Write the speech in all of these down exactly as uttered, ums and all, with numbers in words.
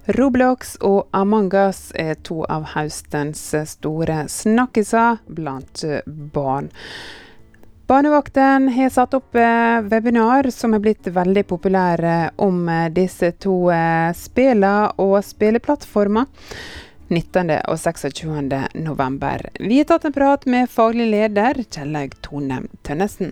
Roblox og Among Us er to av høstens store snakkiser blant barn. Barnevakten har satt opp webinar som er blitt veldig populære om disse to spillene og spilleplattformer nittende og seksogtjuende november. Vi har tatt en prat med faglig leder Kjellaug Tonem Tønnesen.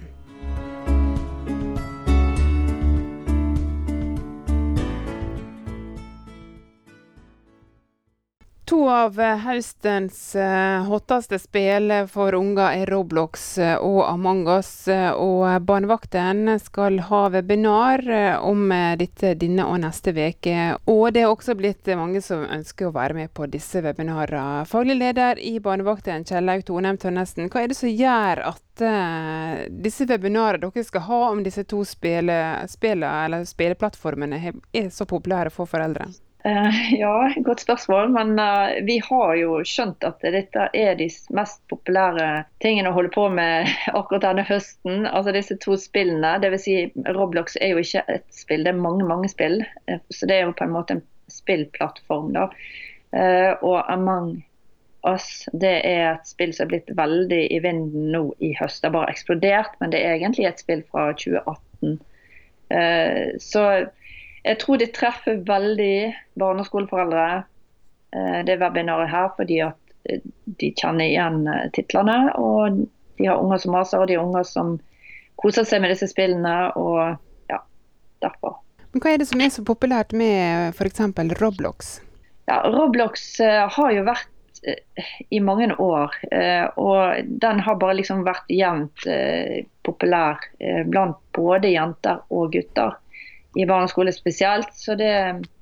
To av høstens hotteste spill for unger er Roblox og Among Us, og Barnevakten skal ha webinar om dette denne og neste veke. Og det er også blitt mange som ønsker å være med på disse webinarene. Faglig leder i Barnevakten, Kjellaug Tonem Tønnesen, hva er det som gjør at disse webinarene dere skal ha om disse to spillene, eller spilleplattformene er så populære for foreldre? Uh, ja, godt spørsmål, men uh, vi har jo skjønt at dette er de mest populære tingene å holde på med akkurat denne høsten. Altså disse to spillene, det vil si Roblox er jo ikke et spill, det er mange, mange spill. Uh, så det er jo på en måte en spillplattform da. Uh, og Among Us, det er et spill som er blitt veldig i vinden nå i høst. Det har bare eksplodert, men det er egentlig et spill fra tjue atten. Uh, så... Jeg tror det treffer veldig barneskoleforeldre, det webinaret her, fordi at de kjenner igjen titlene, og de har unger som maser, og de har unger som koser seg med disse spillene, og ja, derfor. Men hva er det som er så populært med for eksempel Roblox? Ja, Roblox har jo vært i mange år, og den har bare liksom vært jevnt populær blant både jenter og gutter. I barneskole spesielt, så det,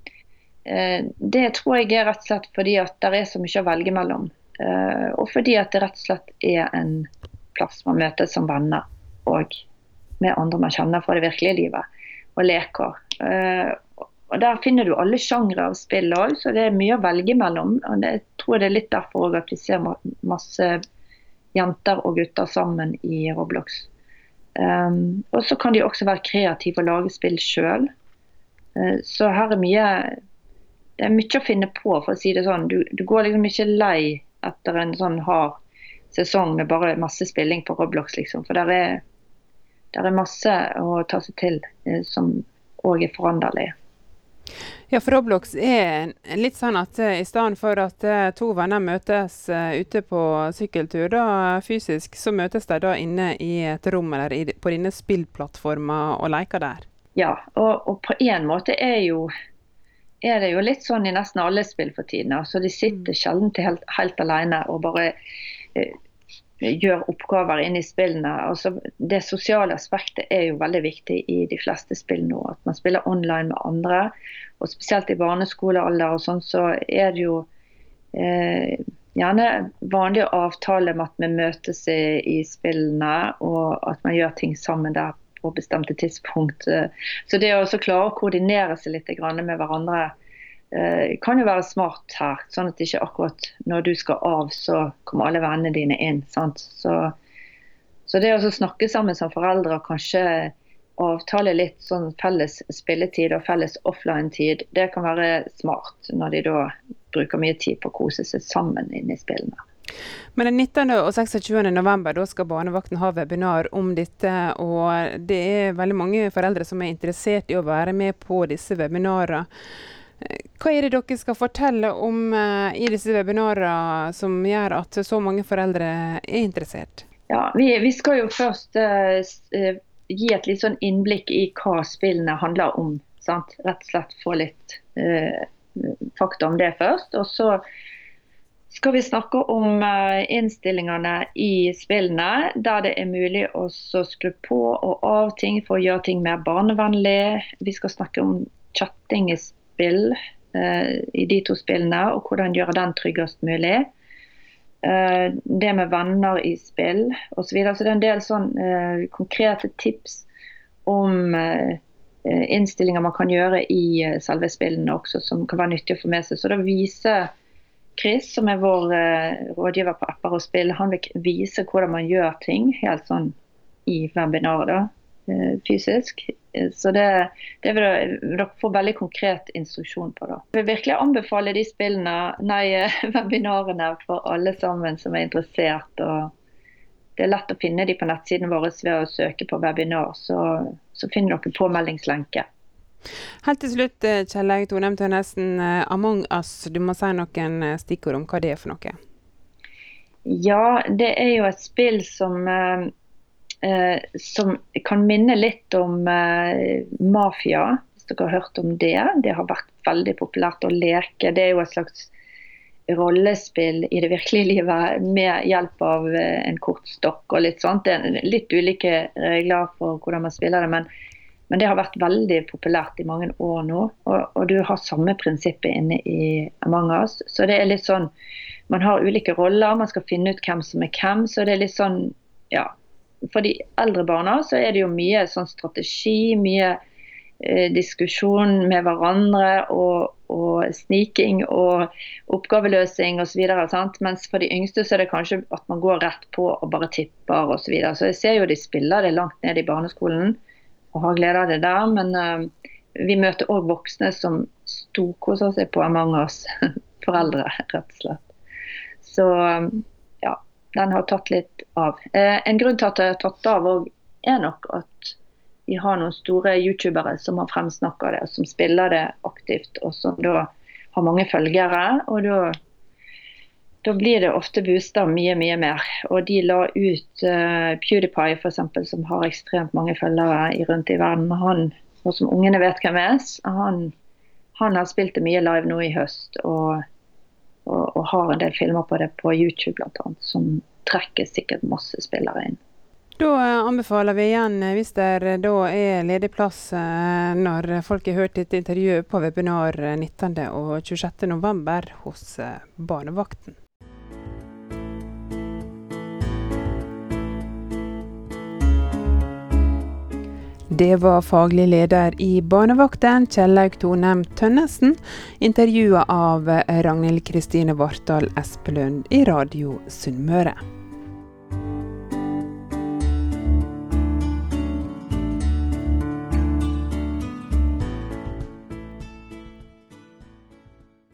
det tror jeg er rett og slett fordi at det er så mye å velge mellom, og fordi at det rett og slett er en plass man møtes som venner, og med andre man kjenner fra det virkelige livet, og leker. Og der finner du alle sjangre av spill også, så det er mye å velge mellom, og det, jeg tror det er litt derfor også at vi ser masse jenter og gutter sammen i Roblox. Um, og så kan de også være kreative og lage spill selv. Uh, så her er mye det er mye å finne på, for å si det sånn. Du, du går liksom ikke lei etter en sånn hard sesong med bare masse spilling på Roblox liksom, for der er, der er masse å ta seg til uh, som også er foranderlig. Ja, for Roblox er litt sånn at uh, i stedet for at uh, to venner møtes uh, ute på sykkeltur da, fysisk, så møtes de da inne i et rom eller i, på dine spillplattformer og leker der. Ja, og, og på en måte er, jo, er det jo litt sånn i nesten alle spill for tiden. Så de sitter sjelden til helt, helt alene og bare uh, gjør oppgaver inne i spillene. Altså, det sosiale aspektet er jo veldig viktig i de fleste spill nå, at man spiller online med andre, og spesielt i barneskolealder og sånn, så er det jo eh, gjerne vanlige avtaler med at vi møtes i, i spillene, og at man gjør ting sammen der på bestemte tidspunkt. Så det å også klare å koordinere seg litt med hverandre eh, kan jo være smart her, sånn at ikke akkurat når du skal av, så kommer alle vennene dine inn, sant? Så, så det å snakke sammen som foreldre, og kanskje avtale litt sånn felles spilletid og felles offline-tid, det kan være smart når de da bruker mye tid på å kose seg sammen inne i spillene. Men den nittende og seksogtjuende november da skal Barnevakten ha webinar om dette, og det er veldig mange foreldre som er interessert i å være med på disse webinarene. Hva er det dere skal fortelle om uh, i disse webinarene som gjør at så mange foreldre er interessert? Ja, vi, vi skal jo først uh, gi et litt sånn innblikk i hva spillene handler om, sant? Rett og slett få litt uh, fakta om det først, og så skal vi snakke om uh, innstillingene i spillene, der det er mulig å skru på og av ting for å gjøre ting mer barnevennlig. Vi skal snakke om chatting i spill, uh, i de to spillene, og hvordan gjøre den tryggest mulig. Uh, det med venner i spill, og så videre. Så det er en del sånn uh, konkrete tips om uh, innstillinger man kan gjøre i uh, selve spillene også, som kan være nyttig å få med seg. Så da viser Chris, som er vår uh, rådgiver på apper og spill, han vil vise hvordan man gjør ting, helt sånn i webinaret da, uh, fysisk, Så det, det vil dere få veldig konkret instruksjon på da. Jeg vil virkelig anbefale de spillene, nei, webinarene for alle sammen som er interessert. Og det er lett å finne de på nettsiden vår ved å søke på webinar, så, så finner dere påmeldingslenke. Helt til slutt, Kjellaug Tonem Tønnesen, Among Us, du må si noen stikkord om hva det er for noe. Ja, det er jo et spill som, eh, som kan minne litt om eh, Mafia, hvis dere har hørt om det. Det har vært veldig populært å leke. Det er jo et slags rollespill i det virkelige livet med hjelp av eh, en kortstokk og litt sånt. Det er litt ulike regler for hvordan man spiller det, men Men det har vært veldig populært i mange år nå, og, og du har samme prinsippet inne i Among Us. Så det er litt sånn, man har ulike roller, man skal finne ut hvem som er hvem, så det er litt sånn, ja, for de eldre barna så er det jo mye sånn strategi, mye eh, diskusjon med hverandre, og, og sniking og oppgaveløsing og så videre, sant? Mens for de yngste så er det kanskje at man går rett på og bare tipper og så videre. Så jeg ser jo de spiller det langt ned i barneskolen, og har glede av det der, men uh, vi møter også voksne som storkoser seg på Among Us, foreldre, rett og slett. Så um, ja, den har tatt litt av. Eh, en grunn til at det har tatt av er nok at vi har noen store YouTubere som har fremsnakket det, som spiller det aktivt, og som da har mange følgere, og da Da blir det ofte boostet mye, mye mer. Og de la ut uh, PewDiePie, for eksempel, som har ekstremt mange følgere i rundt i verden. Han, og som ungene vet hvem er, han, han har spilt det mye live nå i høst, og, og, og har en del filmer på det på YouTube blant annet, som trekker sikkert masse spillere inn. Da anbefaler vi igjen, hvis det da er ledig plass når folk har hørt et intervju på webinar nittende og tjuesjette november hos Barnevakten. Det var faglig leder i Barnevakten, Kjellaug Tonem Tønnesen, intervjuet av Ragnhild Kristine Vartdal Espelund i Radio Sunnmøre.